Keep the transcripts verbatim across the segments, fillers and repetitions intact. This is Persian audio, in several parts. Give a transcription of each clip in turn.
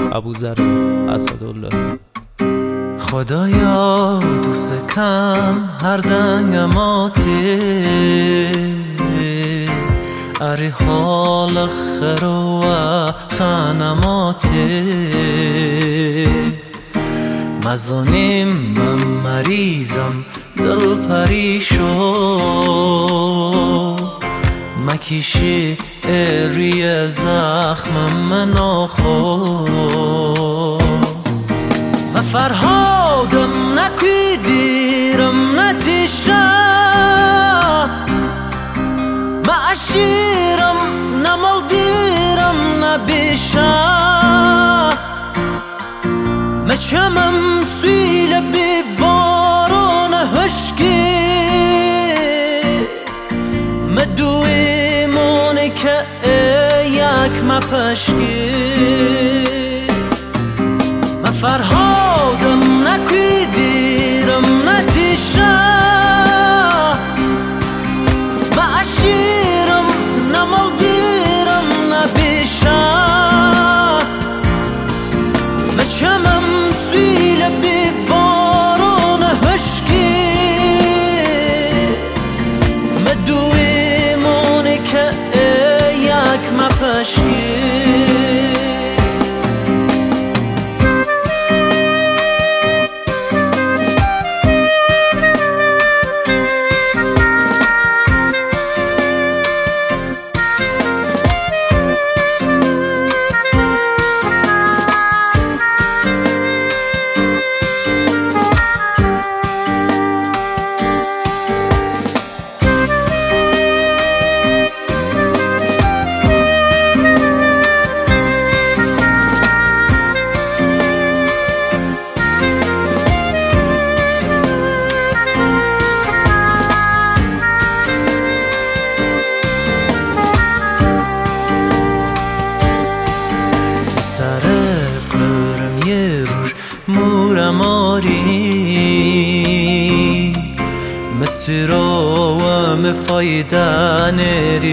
ابوذر اسدالله. خدایا دوست کم هر دنگماتی اری حال خیر و خانماتی مزانیم من مریضم دل پریشو مکیشی اری زخم من آخو ما فرهادم نکی دیرم نتیشم ما عشیرم نمال دیرم نبیشم ما چمم سویل بیوارون هشکی ما دویمونی که یک ما پشکی ما فرهادم نکی دیرم نتیشم ما عشیرم نمال دیرم نبیشم ما چمم سویل بیوارون هشکی ما دویمونی که یک ما پشکی مورم آری مسیرو و مفایده نری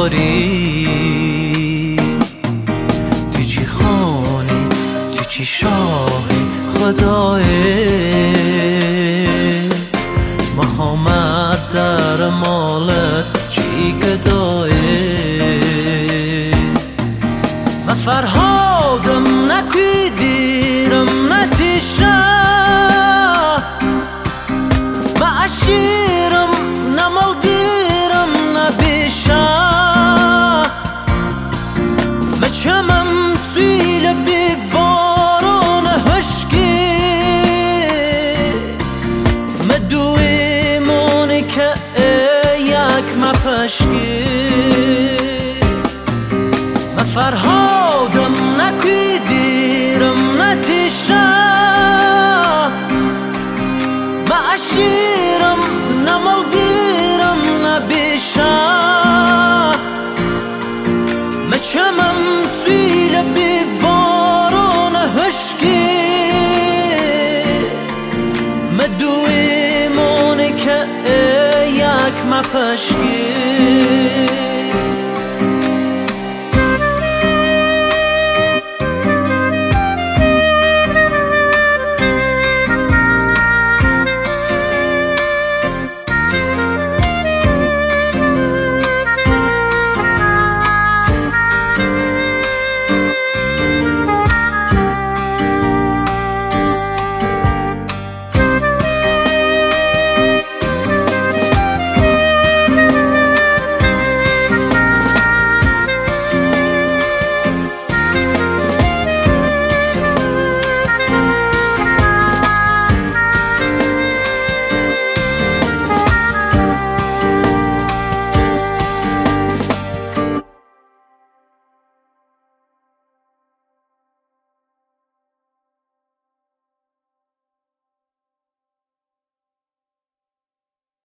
داری تو چی خانی تو چی شاهی خدایی محمد در مالت چی گدایی ما فرها